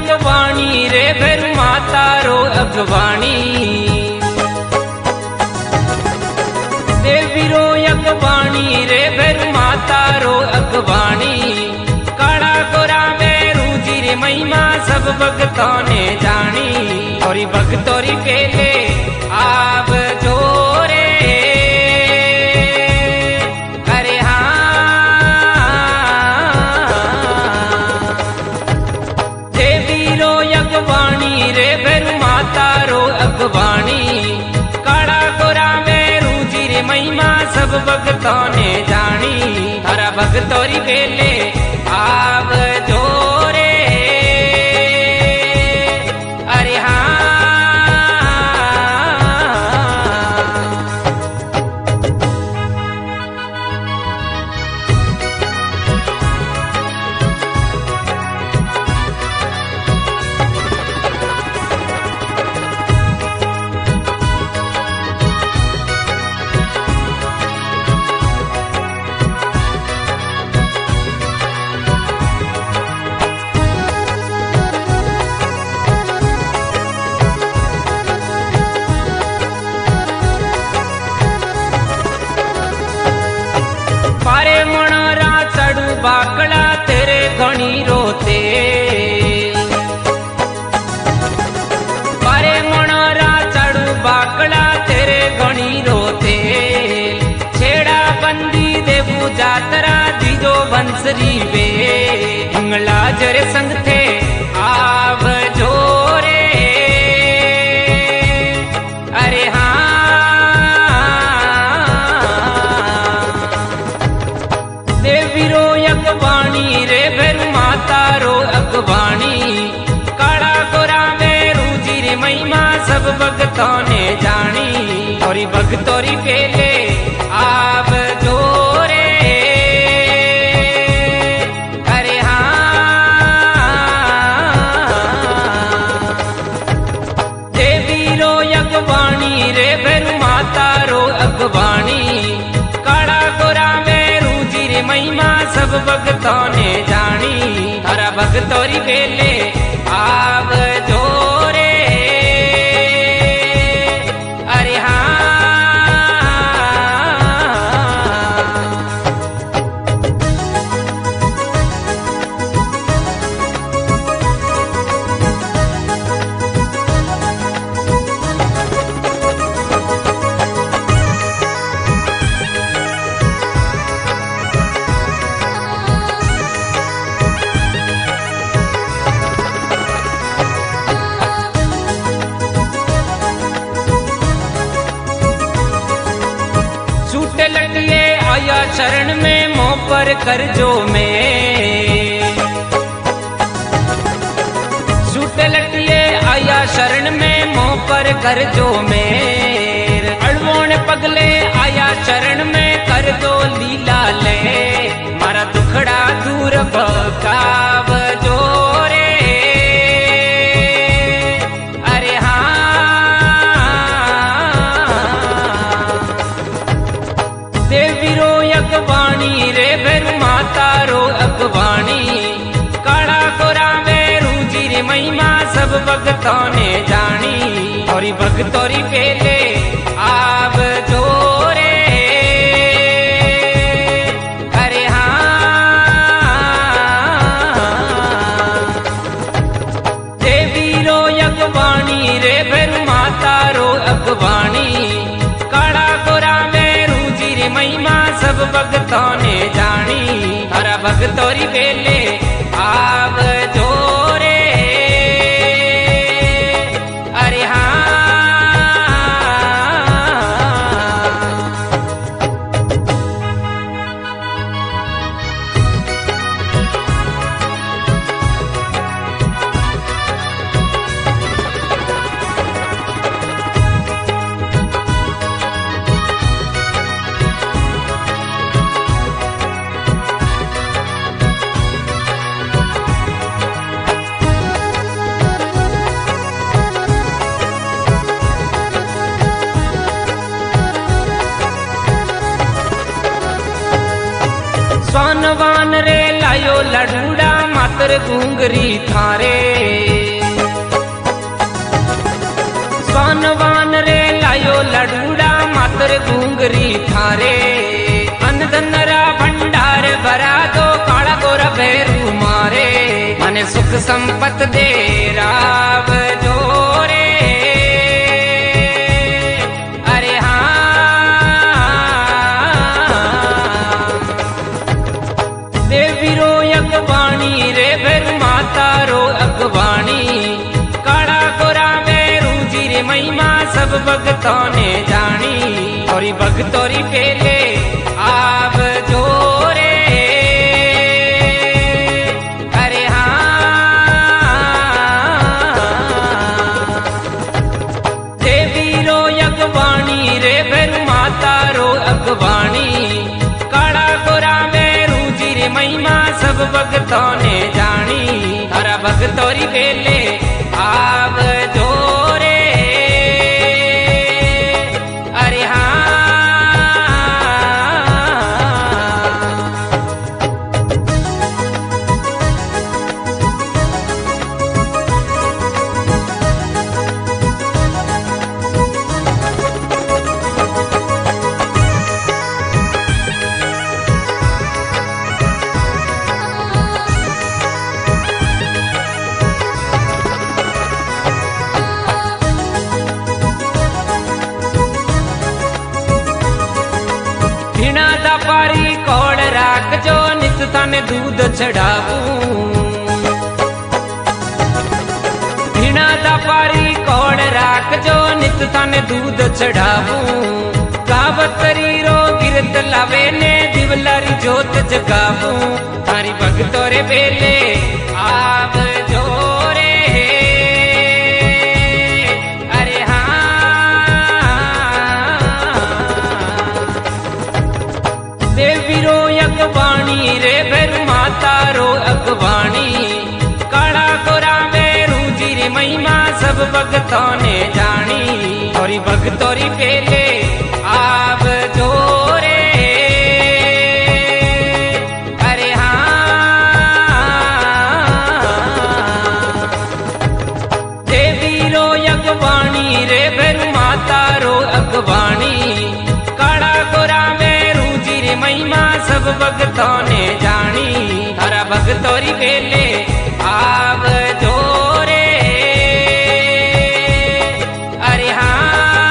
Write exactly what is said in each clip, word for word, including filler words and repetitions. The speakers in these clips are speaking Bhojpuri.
अगवाणी रे भेर माता रो अगवाणी देवी रो अगवाणी रे भेर माता रो अगवाणी काला गोरा बेरू जी रे महिमा सब भगतों ने जानी और भगतोरी के ले आब जोरे अरे हाँ देवी रो अगवाणी रे भेर माता रो अगवाणी काला गोरा बेरू जी रे महिमा सब भगतों ने जानी हरा भगतोरी के ले आब जोरे अरे हाँ पारे मणरा चढ़ू बाकड़ा तेरे घणी रोते पारे मणरा चढ़ू बाकड़ा तेरे घणी रोते छेड़ा बंदी देवू जातरा दीजो बंसरी वे इंगला जरे संग थे आव जोरे अरे हाँ देवी रो अगवाणी रे भेर माता रो अगवाणी काला गोरा बेरू जी रे महिमा सब भगतों ने जानी और भगतोरी के ले आब जोरे अरे हाँ देवी रो अगवाणी रे भेर माता रो अगवाणी काला गोरा महिमा सब भगतों ने जानी हरा भगतोरी के ले आब जोरे अरे लटिए आया शरण में मोह पर कर जो में सूटे लटिए आया शरण में मोह पर कर जो मेर अड़वोण पगले आया शरण में कर दो लीला ले मारा दुखड़ा दूर भगाव जोरे अरे देवी रो अगवाणी रे भेर माता रो अगवाणी काला गोरा बेरू जी रे महिमा सब भगतों ने जानी और भगतोरी के ले आब जोरे अरे हाँ देवी रो अगवाणी रे भेर माता रो अगवाणी काला गोरा महिमा सब भगतों ने जानी हरा भगतोरी के ले आब जोरे अरे हाँ स्वानवान रे लायो लडूड़ा माता मातर घूंगरी थारे स्वानवान रे लायो लडूड़ा मातर घूंगरी थारे अनधनरा भंडार भरा दो काला गोरा भैरू मारे मने सुख संपत दे राव जोरे अरे हाँ देवी रो अगवाणी रे भैरू माता रो अगवाणी काला गोरा भैरू जी रे महिमा सब भगतों ने जानी और भगतोरी पेले आव जोरे अरे हाँ देवी रो अगवाणी रे भैरू माता रो अगवाणी काला गोरा भैरू जी रे महिमा सब भगतों ने जानी हरा भगतोरी बेले आव जोरे अरे हाँ पारी कोड़ राख जो नित तने दूध चढ़ाऊं बिना दा पारी कोड़ राख जो नित तने दूध चढ़ाऊं गावतरी रो गिरत लावे ने दिवलारी जोत जगाऊं तारी भगतोरे बेले आव जोरे अरे देवी रो अगवाणी रे भैरू माता रो अगवाणी काला गोरा भैरू जी रे महिमा सब भगतों ने जानी और भगतोरी पेले आव जोरे अरे हाँ देवी रो अगवाणी रे भैरू माता रो अगवाणी काला गोरा महिमा सब भगतों ने जानी हरा भगतोरी बेले आव जोरे अरे हाँ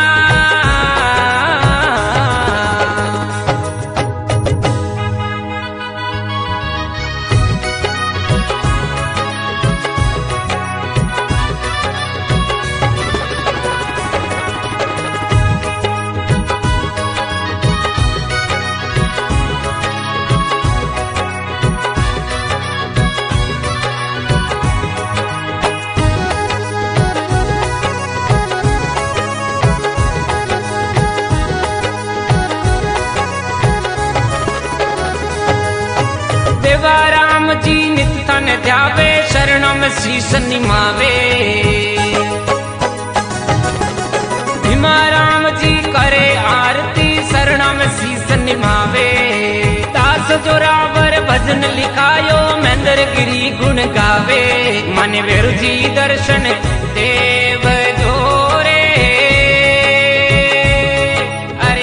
देवा राम जी नित तन ध्यावे शरणों में शीश निमावे भीमा राम जी करे आरती शरणों में शीश निमावे दास जोरावर भजन लिखायो महेंद्र गिरी गुण गावे मन वेरु जी दर्शन देव जोरे अरे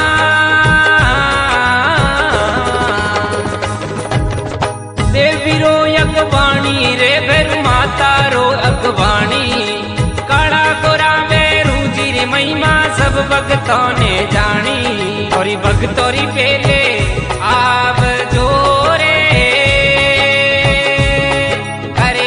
देवी रो अगवाणी रे भैरू माता रो अगवाणी काला गोरा भैरू जी रे महिमा सब भगतों ने जानी और भगतोरी पेले आव जोरे अरे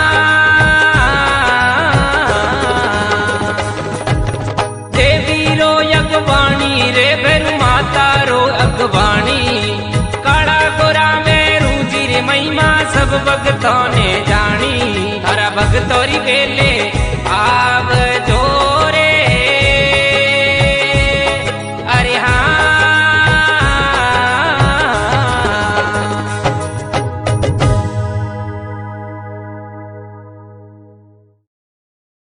हाँ देवी रो अगवाणी रे भैरू माता रो अगवाणी काला गोरा महिमा सब भगतों ने जानी हरा भगतोरी बेले